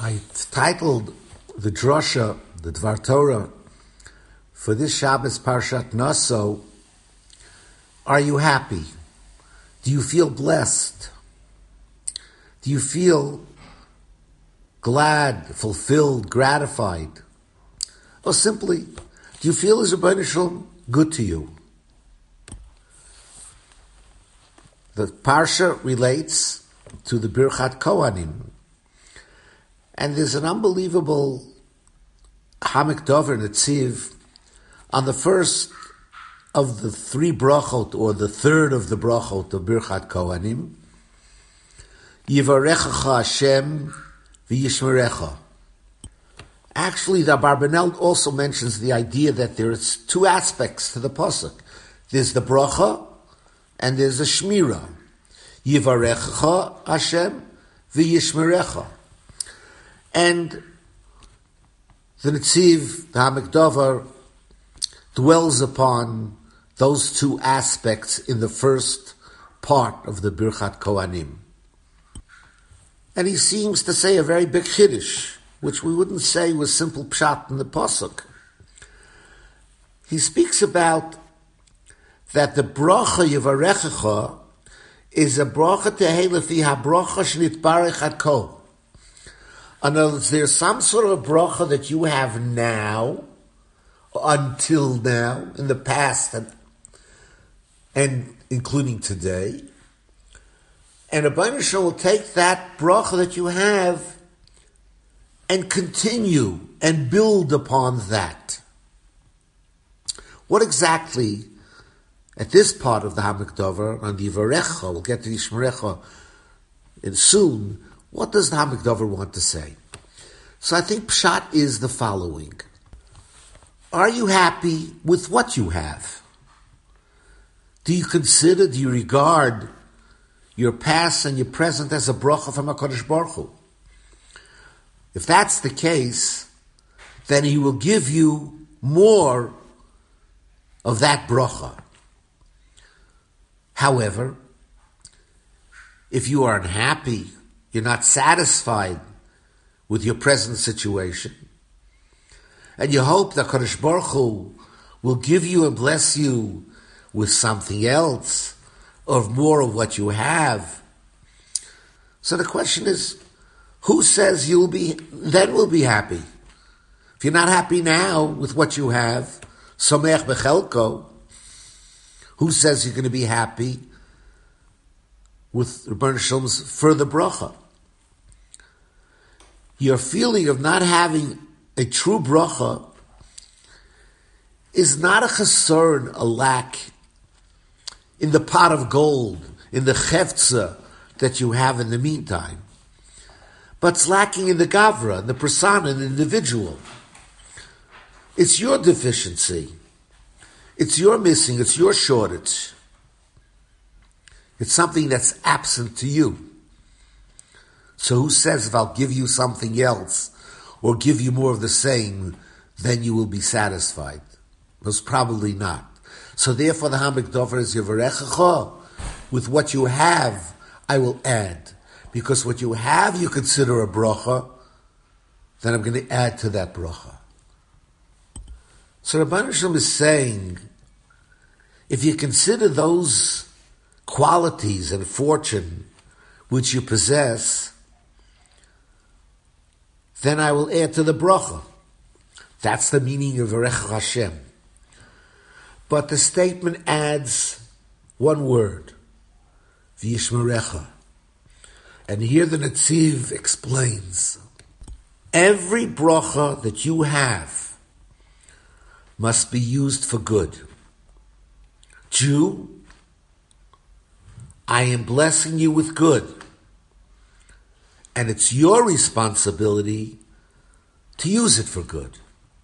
I titled the drasha, the Dvar Torah, for this Shabbos Parshat Naso, are you happy? Do you feel blessed? Do you feel glad, fulfilled, gratified? Or simply, do you feel as Rebbeinu Shalom good to you? The Parsha relates to the Birchat Kohanim. And there's an unbelievable Hamek Dover Netziv on the first of the three brachot, or the third of the brachot of Birchat Kohanim. Yivarechacha Hashem v'yishmerecha. Actually, the Abarbanel also mentions the idea that there's two aspects to the pasuk. There's the bracha and there's the shmira. Yivarechacha Hashem v'yishmerecha. And the Netziv, the Hamek Dover, dwells upon those two aspects in the first part of the Birchat Kohanim. And he seems to say a very big chiddush, which we wouldn't say was simple pshat in the pasuk. He speaks about that the bracha Yivarechacha is a bracha tehei lefi ha-bracha shnitbarech ad kol. In other words, there's some sort of a bracha that you have now, until now, in the past, and including today. And Rebbeinu Shalom will take that bracha that you have and continue and build upon that. What exactly, at this part of the Hamek Dover, on the Yivarecha, we'll get to the Yishmerecha soon, what does the Hamek Dover want to say? So I think Pshat is the following. Are you happy with what you have? Do you regard your past and your present as a bracha from HaKadosh Baruch Hu? If that's the case, then He will give you more of that bracha. However, if you are unhappy, you're not satisfied with your present situation, and you hope that Kadosh Baruch Hu will give you and bless you with something else, or more of what you have. So the question is, who says you'll be happy? If you're not happy now with what you have, Someach Bechelko, who says you're going to be happy with Rebbeinu Shalom's further bracha? Your feeling of not having a true bracha is not a chesron, a lack in the pot of gold, in the chefza that you have in the meantime. But it's lacking in the gavra, in the persona, in the individual. It's your deficiency. It's your missing, it's your shortage. It's something that's absent to you. So who says if I'll give you something else, or give you more of the same, then you will be satisfied? Most probably not. So therefore the Hamek Dover is Yivarechacha. With what you have, I will add. Because what you have you consider a bracha, then I'm going to add to that bracha. So Rebbeinu Shalom is saying, if you consider those qualities and fortune which you possess, then I will add to the bracha. That's the meaning of Yivarechacha Hashem. But the statement adds one word, v'yishmerecha. And here the Netziv explains, every bracha that you have must be used for good. Jew, I am blessing you with good. And it's your responsibility to use it for good.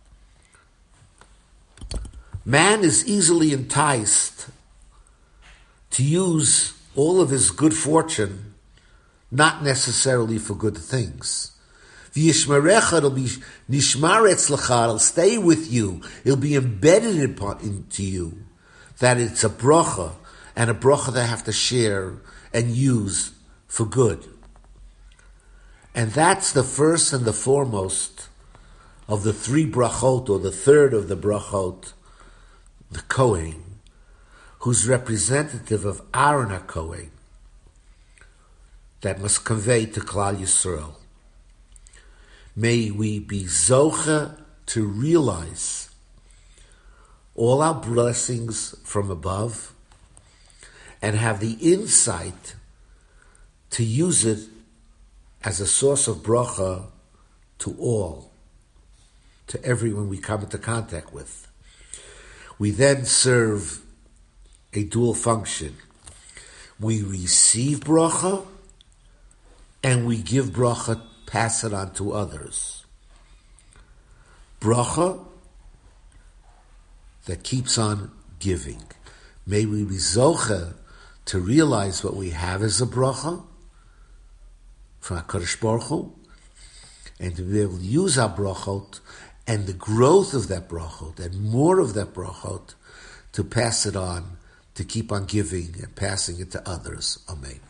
Man is easily enticed to use all of his good fortune, not necessarily for good things. V'yishmerecha, it'll be nishmar etzlecha, it'll stay with you, it'll be embedded into you, that it's a bracha, and a bracha that I have to share and use for good. And that's the first and the foremost of the three brachot, or the third of the brachot, the Kohen, who's representative of Aaron HaKohen, that must convey to Klal Yisrael. May we be zoche to realize all our blessings from above and have the insight to use it as a source of bracha to all, to everyone we come into contact with. We then serve a dual function. We receive bracha and we give bracha, pass it on to others. Bracha that keeps on giving. May we be zoche to realize what we have as a bracha from HaKadosh Baruch Hu, and to be able to use our brachot and the growth of that brachot and more of that brachot to pass it on, to keep on giving and passing it to others. Amen.